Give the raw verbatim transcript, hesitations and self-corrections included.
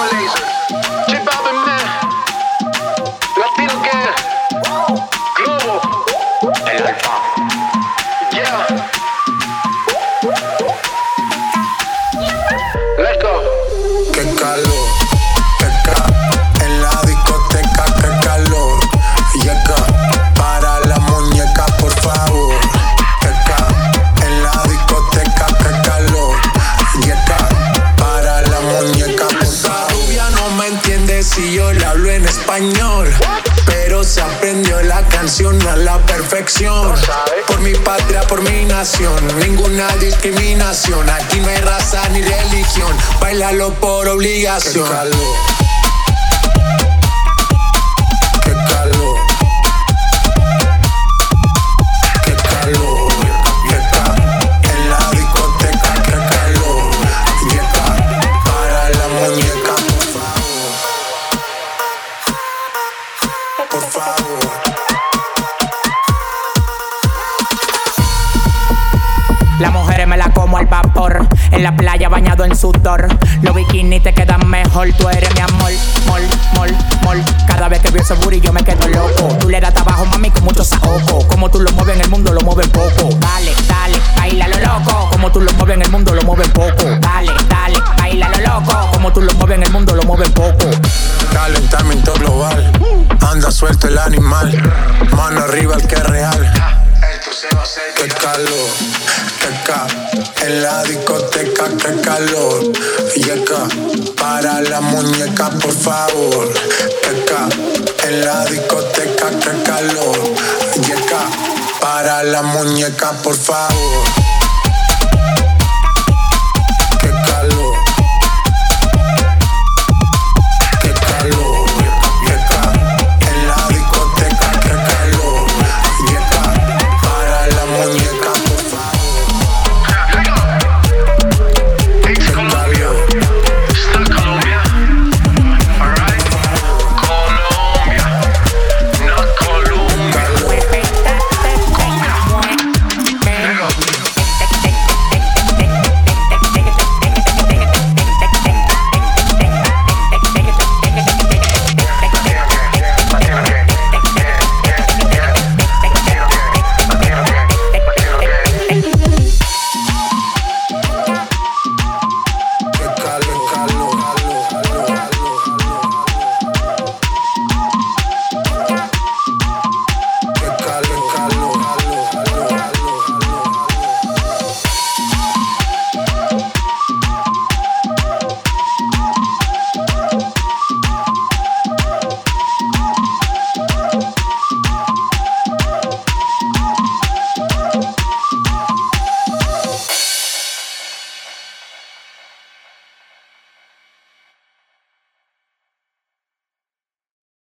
Si yo le hablo en español, pero se aprendió la canción a la perfección. Por mi patria, por mi nación, ninguna discriminación. Aquí no hay raza ni religión, bailalo por obligación. Qué calor, qué calor, qué calor, qué calor. En la discoteca, qué calor. Llega para la muñeca. Por favor. Las mujeres me la como al vapor, en la playa bañado en sudor. Los bikinis te quedan mejor, tú eres mi amor. Mol, mol, mol. Cada vez que veo ese booty yo me quedo loco. Tú le das trabajo, mami, con mucho saoco. Como tú lo mueves en el mundo, lo mueves poco. Dale, dale, baila lo loco. Como tú lo mueves en el mundo, lo mueves poco. Dale, dale, baila lo loco. Como tú lo mueves en el mundo, lo mueves poco. Calentamiento global, anda suelto el animal. Mano arriba el que es real. Qué calor, qué ca. En la discoteca, qué calor. Llega para la muñeca, por favor. Qué ca. En la discoteca, qué calor. Llega para la muñeca, por favor.